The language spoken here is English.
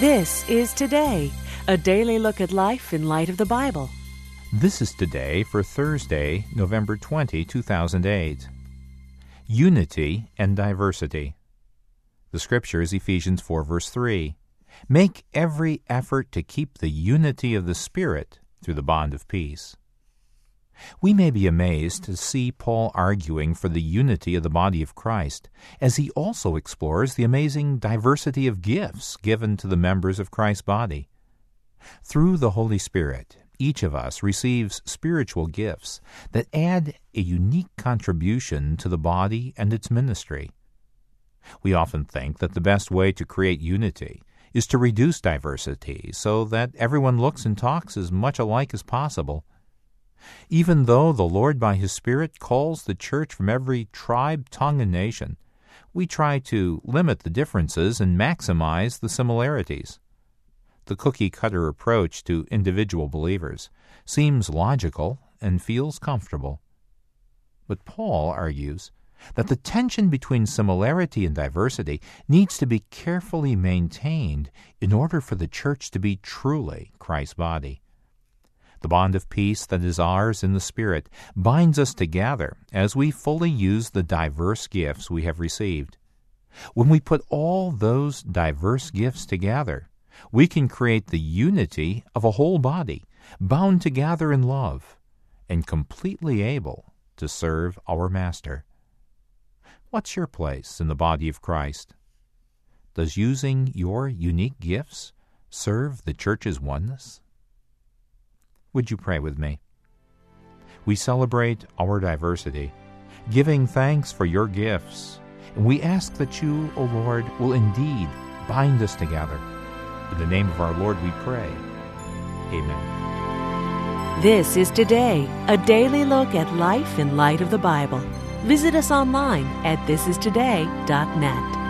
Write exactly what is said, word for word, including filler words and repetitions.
This is Today, a daily look at life in light of the Bible. This is Today for Thursday, November twentieth, two thousand eight. Unity and diversity. The scripture is Ephesians four, verse three. Make every effort to keep the unity of the Spirit through the bond of peace. We may be amazed to see Paul arguing for the unity of the body of Christ, as he also explores the amazing diversity of gifts given to the members of Christ's body. Through the Holy Spirit, each of us receives spiritual gifts that add a unique contribution to the body and its ministry. We often think that the best way to create unity is to reduce diversity so that everyone looks and talks as much alike as possible. Even though the Lord by His Spirit calls the church from every tribe, tongue, and nation, we try to limit the differences and maximize the similarities. The cookie-cutter approach to individual believers seems logical and feels comfortable. But Paul argues that the tension between similarity and diversity needs to be carefully maintained in order for the church to be truly Christ's body. The bond of peace that is ours in the Spirit binds us together as we fully use the diverse gifts we have received. When we put all those diverse gifts together, we can create the unity of a whole body, bound together in love, and completely able to serve our Master. What's your place in the body of Christ? Does using your unique gifts serve the church's oneness? Would you pray with me? We celebrate our diversity, giving thanks for your gifts, and we ask that you, O Lord, will indeed bind us together. In the name of our Lord we pray. Amen. This is Today, a daily look at life in light of the Bible. Visit us online at this is today dot net.